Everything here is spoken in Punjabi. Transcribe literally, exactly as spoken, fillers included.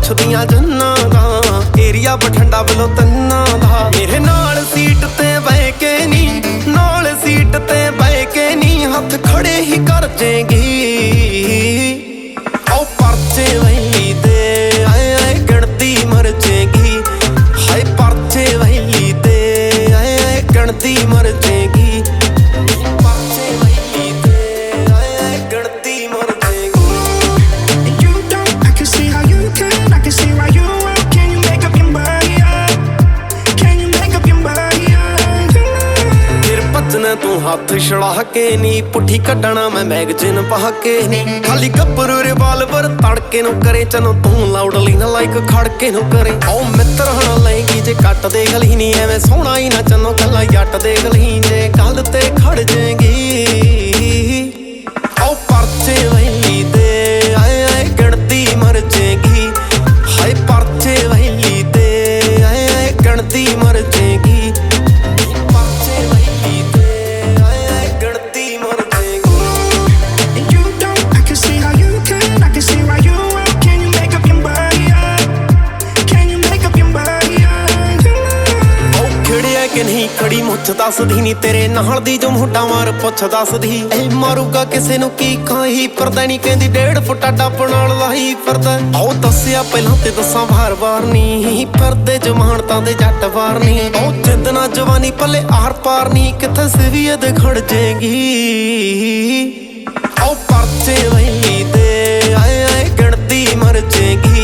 ਪੁੱਛਦੀਆਂ ਜੰਨਾਂ ਦਾ ਏਰੀਆ ਬਠਿੰਡਾ ਵੱਲੋਂ ਤੰਨਾਂ ਦਾ ਮੇਰੇ ਨਾਲ ਸੀਟ ਤੇ ਬਹਿ ਕੇ ਨੀ ਨਾਲ ਸੀਟ ਤੇ ਬਹਿ ਕੇ ਨੀ ਹੱਥ ਖੜੇ ਹੀ ਕਰ ਜੇਗੀ ਉਹ ਪਰਚੇ ਵੈਲੀ ਦੇ ਆਏ ਆਏ ਗਿਣਤੀ ਮਰ ਜੇਗੀ ਹਾਏ ਪਰਚੇ ਵੈਲੀ ਦੇ ਆਏ ਆਏ ਗਿਣਤੀ ਮਰ ਜੇਗੀ ਪਰਚੇ ਵੈਲੀ ਦੇ ਆਏ ਆਏ ਗਿਣਤੀ ਮਰ ਜੇਗੀ You don't, I can see how you can, I can see why you will. Can you make up your mind up? Can you make up your mind up? ਫਿਰ ਭੱਜਣਾ ਤੂੰ ਹੱਥ ਛੜਾ ਕੇ ਨੀ ਪੁੱਠੀ ਕੱਢਣਾ ਮੈਂ ਮੈਗਜ਼ੀਨ ਪਾ ਕੇ ਨੀ ਖਾਲੀ ਗੱਭਰੂ ਰਿਵਾਲਵਰ ਤੜਕੇ ਨੂੰ ਕਰੇ ਚਨੋ ਤੂੰ ਲਾਊਡਲੀ ਨਾ ਲਾਈਕ ਖੜਕੇ ਨੂੰ ਕਰੇ ਓ ਮਿੱਤਰ ਹਣ ਲੈਂਗੀ ਜੇ ਕੱਟ ਦੇ ਗਲੀ ਨੀ ਐਵੇਂ ਸੋਹਣਾ ਹੀ ਨਾ ਚਨੋ ਕੱਲਾ ਜੱਟ ਦੇ ਗਲੀ ਜੇ ਗੱਲ ਤੇ ਖੜ ਜੇਗੀ ਓ ਪਰਚੇ ਵੈਲੀ ਦੇ ਆਏ ਆਏ ਗਿਣਤੀ ਮਰ ਜੇਗੀ ਹਾਏ ਪਰਚੇ ਵੈਲੀ ਦੇ ਆਏ ਆਏ ਗਿਣਤੀ ਮਰ ਜੇਗੀ ਪਰਚੇ ਵੈਲੀ ਦੇ ਆਏ ਆਏ ਗਿਣਤੀ ਮਰ ਜੇਗੀ You don't, I can see how you can, I can see why you will. Can you make up your mind up? Can you make up your mind up? ਓ ਖੜਿਆ ਕਿ ਨਹੀਂ ਖੜੀ ਮੁੱਛ ਦੱਸਦੀ ਨੀ ਤੇਰੇ ਨਾਲ ਦੀ ਜੋ ਮੋਢਾ ਮਾਰ ਪੁੱਛ ਦੱਸਦੀ ਐ ਮਾਰੂਗਾ ਕਿਸੇ ਨੂੰ ਕੀ ਖਾਈ ਫਿਰਦਾ ਨੀ ਕਹਿੰਦੀ ਡੇਢ ਫੁੱਟਾ ਡੱਬ ਨਾਲ ਲਾਈ ਫਿਰਦਾ ਓ ਦੱਸਿਆ ਪਹਿਲਾਂ ਤੇ ਦੱਸਾਂ ਵਾਰ-ਵਾਰ ਨੀ ਫਿਰਦੇ ਜਮਾਨਤਾਂ ਦੇ ਜੱਟ ਵਾਰ ਨੀ ਓ ਜਿੱਦ ਨਾ ਜਵਾਨੀ ਪੱਲੇ ਆਰ ਪਾਰ ਨੀ ਕਿੱਥੇ ਸਿਵੀ ਇਹਦੇ ਖੜ ਜੇਗੀ ਓ ਪਰਚੇ ਵੈਲੀ ਦੇ ਆਏ ਆਏ ਗਿਣਤੀ ਮਰ ਜੇਗੀ